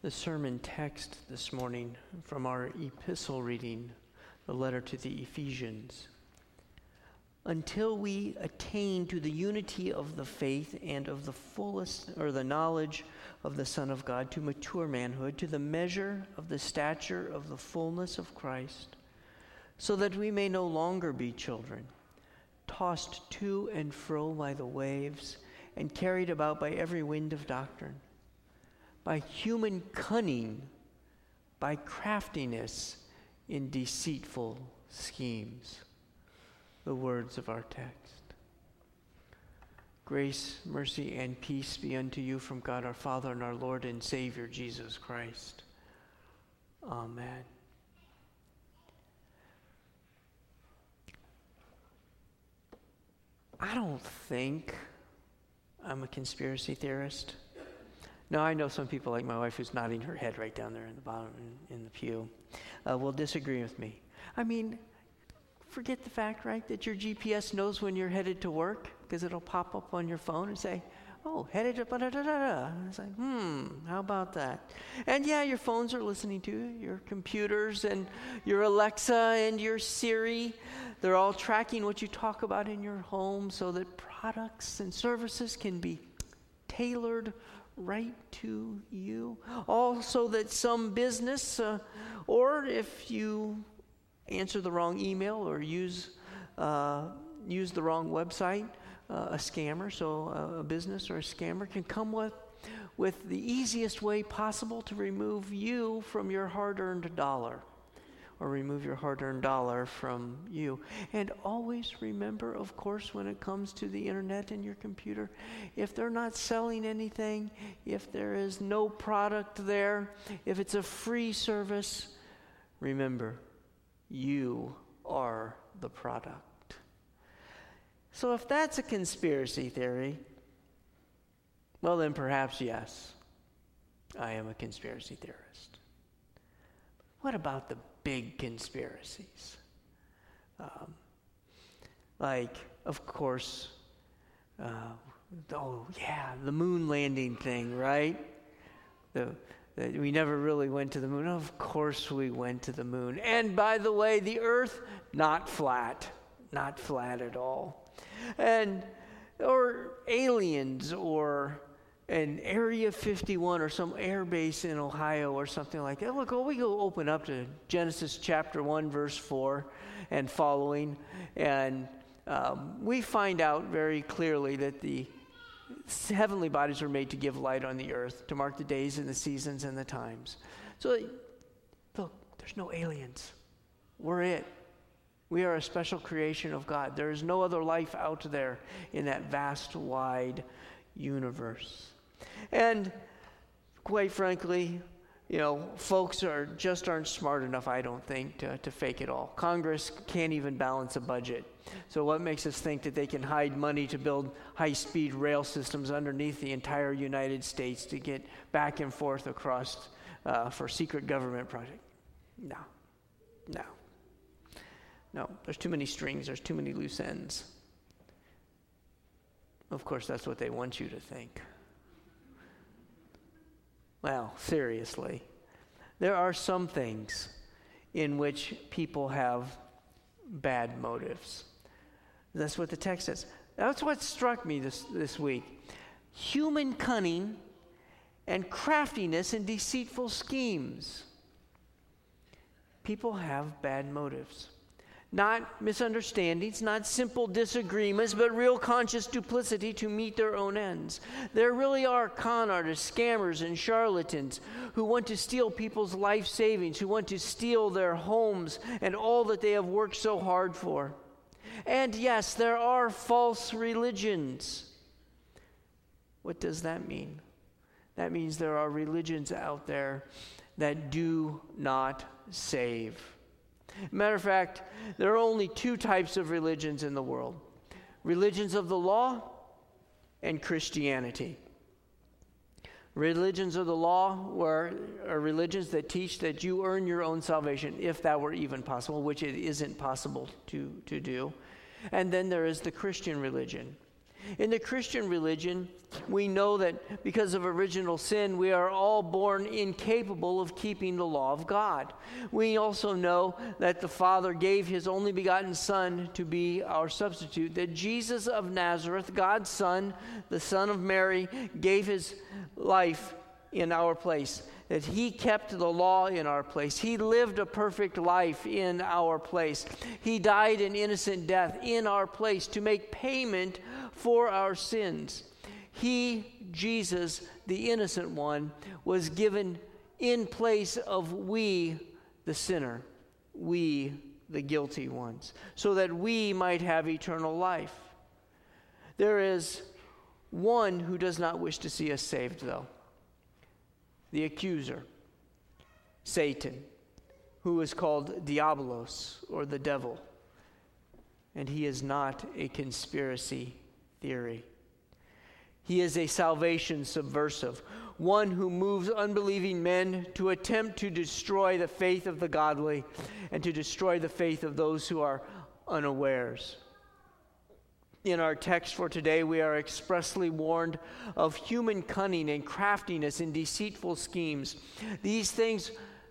The sermon text this morning from our epistle reading, the letter to the Ephesians. Until we attain to the unity of the faith and of the fullest, or the knowledge of the Son of God, to mature manhood, to the measure of the stature of the fullness of Christ, so that we may no longer be children, tossed to and fro by the waves, and carried about by every wind of doctrine, by human cunning, by craftiness in deceitful schemes. The words of our text. Grace, mercy, and peace be unto you from God our Father and our Lord and Savior Jesus Christ. Amen. I don't think I'm a conspiracy theorist. No, I know some people like my wife who's nodding her head right down there in the bottom in the pew will disagree with me. I mean, forget the fact, right, that your GPS knows when you're headed to work because it'll pop up on your phone and say, oh, headed to da-da-da-da-da. It's like, how about that? And yeah, your phones are listening to you, your computers and your Alexa and your Siri. They're all tracking what you talk about in your home so that products and services can be tailored right to you. Also that some business, or if you answer the wrong email or use the wrong website, a scammer, so a business or a scammer can come with the easiest way possible to remove you from your hard-earned dollar, or remove your hard-earned dollar from you. And always remember, of course, when it comes to the internet and your computer, if they're not selling anything, if there is no product there, if it's a free service, remember, you are the product. So if that's a conspiracy theory, well then perhaps yes, I am a conspiracy theorist. What about the big conspiracies? Like, of course, the moon landing thing, right? We never really went to the moon. Of course we went to the moon. And by the way, the earth, not flat at all. Or aliens, or an Area 51 or some air base in Ohio or something like that. Look, we go open up to Genesis chapter 1, verse 4 and following, and we find out very clearly that the heavenly bodies were made to give light on the earth, to mark the days and the seasons and the times. So, look, there's no aliens. We're it. We are a special creation of God. There is no other life out there in that vast, wide universe. And quite frankly, folks aren't smart enough, I don't think, to fake it all. Congress can't even balance a budget. So what makes us think that they can hide money to build high-speed rail systems underneath the entire United States to get back and forth across for secret government project? No, there's too many strings, there's too many loose ends. Of course, that's what they want you to think. Well, seriously, there are some things in which people have bad motives. That's what the text says. That's what struck me this week. Human cunning and craftiness in deceitful schemes. People have bad motives. Not misunderstandings, not simple disagreements, but real conscious duplicity to meet their own ends. There really are con artists, scammers, and charlatans who want to steal people's life savings, who want to steal their homes and all that they have worked so hard for. And yes, there are false religions. What does that mean? That means there are religions out there that do not save. Matter of fact, there are only two types of religions in the world. Religions of the law and Christianity. Religions of the law are religions that teach that you earn your own salvation, if that were even possible, which it isn't possible to do. And then there is the Christian religion. In the Christian religion, we know that because of original sin, we are all born incapable of keeping the law of God. We also know that the Father gave his only begotten Son to be our substitute, that Jesus of Nazareth, God's Son, the Son of Mary, gave his life in our place, that he kept the law in our place. He lived a perfect life in our place. He died an innocent death in our place to make payment for our sins. He, Jesus, the innocent one, was given in place of we, the sinner, we, the guilty ones, so that we might have eternal life. There is one who does not wish to see us saved, though. The accuser, Satan, who is called Diabolos, or the devil. And he is not a conspiracy theory. He is a salvation subversive, one who moves unbelieving men to attempt to destroy the faith of the godly and to destroy the faith of those who are unawares. In our text for today, we are expressly warned of human cunning and craftiness in deceitful schemes. These things,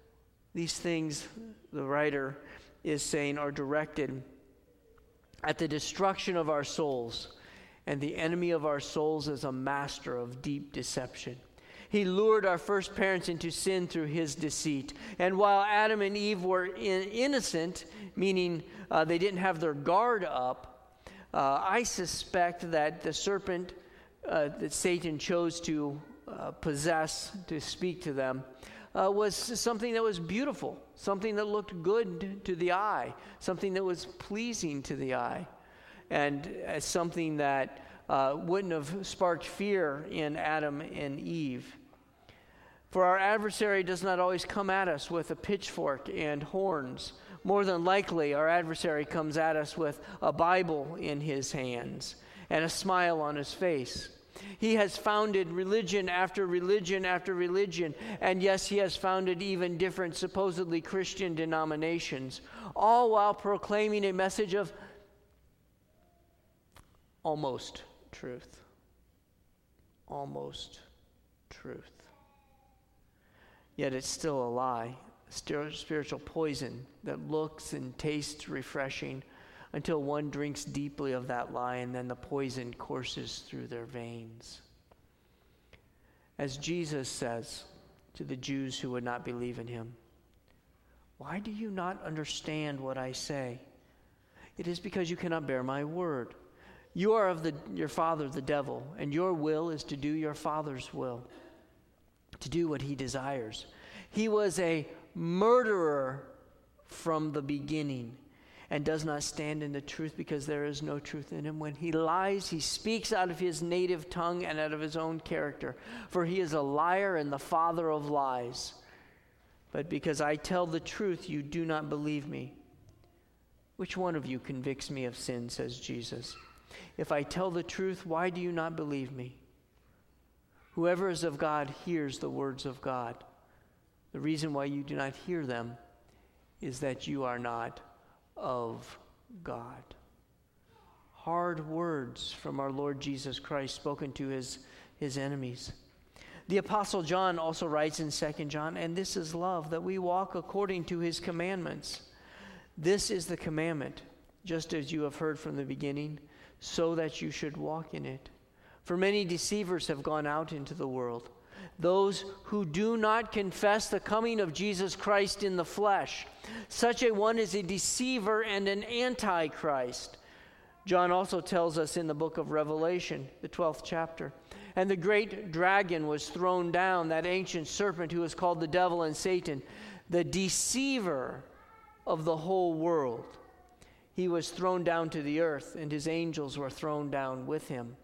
the writer is saying, are directed at the destruction of our souls. And the enemy of our souls is a master of deep deception. He lured our first parents into sin through his deceit. And while Adam and Eve were innocent, meaning they didn't have their guard up, I suspect that the serpent that Satan chose to possess, to speak to them, was something that was beautiful, something that looked good to the eye, something that was pleasing to the eye, and something that wouldn't have sparked fear in Adam and Eve. For our adversary does not always come at us with a pitchfork and horns. More than likely, our adversary comes at us with a Bible in his hands and a smile on his face. He has founded religion after religion after religion, and yes, he has founded even different supposedly Christian denominations, all while proclaiming a message of almost truth. Almost truth. Yet it's still a lie, spiritual poison that looks and tastes refreshing until one drinks deeply of that lie, and then the poison courses through their veins. As Jesus says to the Jews who would not believe in him, "Why do you not understand what I say? It is because you cannot bear my word. You are of your father, the devil, and your will is to do your father's will, to do what he desires. He was a murderer from the beginning and does not stand in the truth because there is no truth in him. When he lies, he speaks out of his native tongue and out of his own character, for he is a liar and the father of lies. But because I tell the truth, you do not believe me. Which one of you convicts me of sin?" says Jesus. "If I tell the truth, why do you not believe me? Whoever is of God hears the words of God. The reason why you do not hear them is that you are not of God." Hard words from our Lord Jesus Christ spoken to his enemies. The Apostle John also writes in 2 John, "And this is love, that we walk according to his commandments. This is the commandment, just as you have heard from the beginning, so that you should walk in it. For many deceivers have gone out into the world, those who do not confess the coming of Jesus Christ in the flesh. Such a one is a deceiver and an antichrist." John also tells us in the book of Revelation, the 12th chapter, "And the great dragon was thrown down, that ancient serpent who is called the devil and Satan, the deceiver of the whole world. He was thrown down to the earth, and his angels were thrown down with him."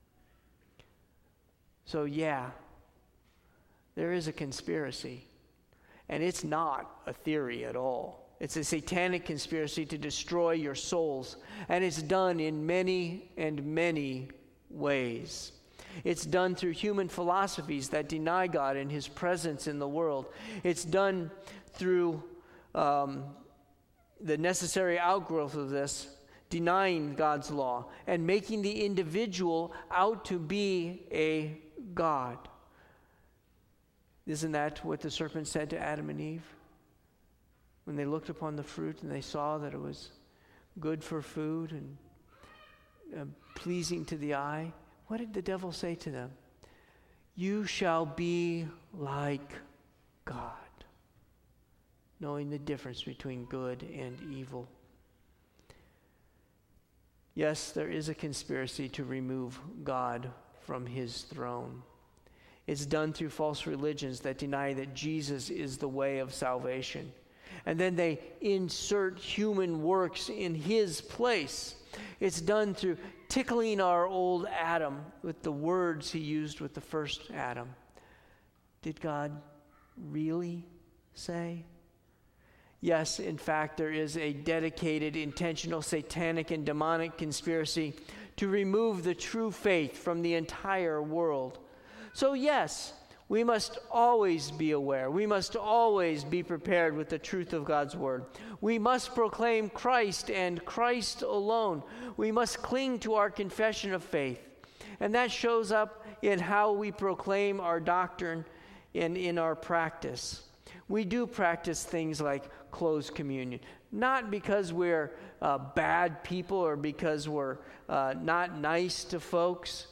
So yeah, there is a conspiracy, and it's not a theory at all. It's a satanic conspiracy to destroy your souls, and it's done in many and many ways. It's done through human philosophies that deny God and his presence in the world. It's done through the necessary outgrowth of this, denying God's law, and making the individual out to be a god. Isn't that what the serpent said to Adam and Eve? When they looked upon the fruit and they saw that it was good for food and pleasing to the eye, what did the devil say to them? You shall be like God, knowing the difference between good and evil. Yes, there is a conspiracy to remove God from his throne. It's done through false religions that deny that Jesus is the way of salvation. And then they insert human works in his place. It's done through tickling our old Adam with the words he used with the first Adam. Did God really say? Yes, in fact, there is a dedicated, intentional, satanic, and demonic conspiracy to remove the true faith from the entire world. So yes, we must always be aware. We must always be prepared with the truth of God's word. We must proclaim Christ and Christ alone. We must cling to our confession of faith. And that shows up in how we proclaim our doctrine and in our practice. We do practice things like closed communion, not because we're bad people or because we're not nice to folks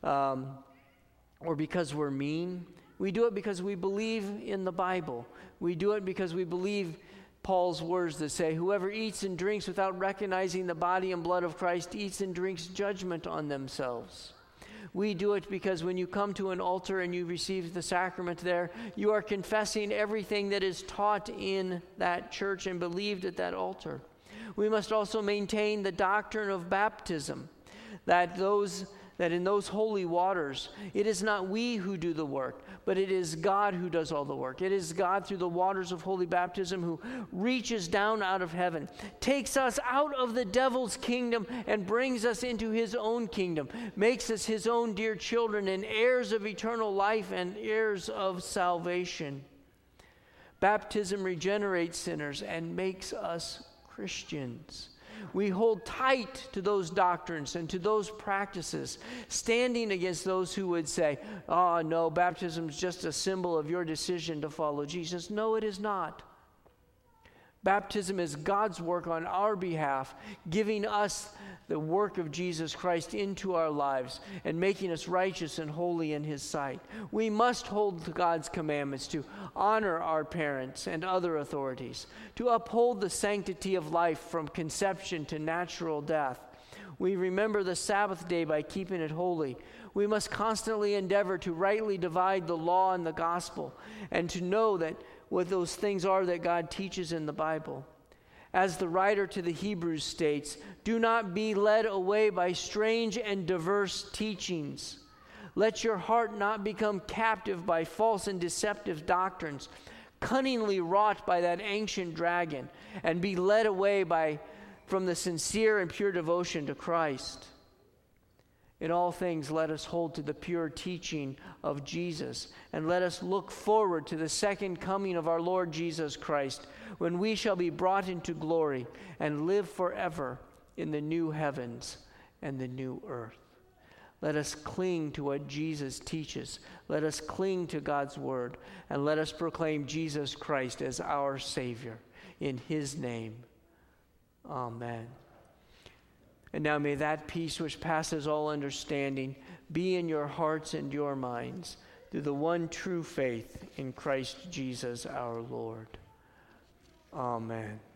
or because we're mean. We do it because we believe in the Bible. We do it because we believe Paul's words that say, whoever eats and drinks without recognizing the body and blood of Christ eats and drinks judgment on themselves. We do it because when you come to an altar and you receive the sacrament there, you are confessing everything that is taught in that church and believed at that altar. We must also maintain the doctrine of baptism, that in those holy waters, it is not we who do the work, but it is God who does all the work. It is God through the waters of holy baptism who reaches down out of heaven, takes us out of the devil's kingdom and brings us into his own kingdom, makes us his own dear children and heirs of eternal life and heirs of salvation. Baptism regenerates sinners and makes us Christians. We hold tight to those doctrines and to those practices, standing against those who would say, oh, no, baptism is just a symbol of your decision to follow Jesus. No, it is not. Baptism is God's work on our behalf, giving us the work of Jesus Christ into our lives and making us righteous and holy in his sight. We must hold to God's commandments to honor our parents and other authorities, to uphold the sanctity of life from conception to natural death. We remember the Sabbath day by keeping it holy. We must constantly endeavor to rightly divide the law and the gospel and to know that what those things are that God teaches in the Bible. As the writer to the Hebrews states, do not be led away by strange and diverse teachings. Let your heart not become captive by false and deceptive doctrines, cunningly wrought by that ancient dragon, and be led away from the sincere and pure devotion to Christ. In all things, let us hold to the pure teaching of Jesus, and let us look forward to the second coming of our Lord Jesus Christ, when we shall be brought into glory and live forever in the new heavens and the new earth. Let us cling to what Jesus teaches. Let us cling to God's word, and let us proclaim Jesus Christ as our Savior. In his name, amen. And now may that peace which passes all understanding be in your hearts and your minds through the one true faith in Christ Jesus our Lord. Amen.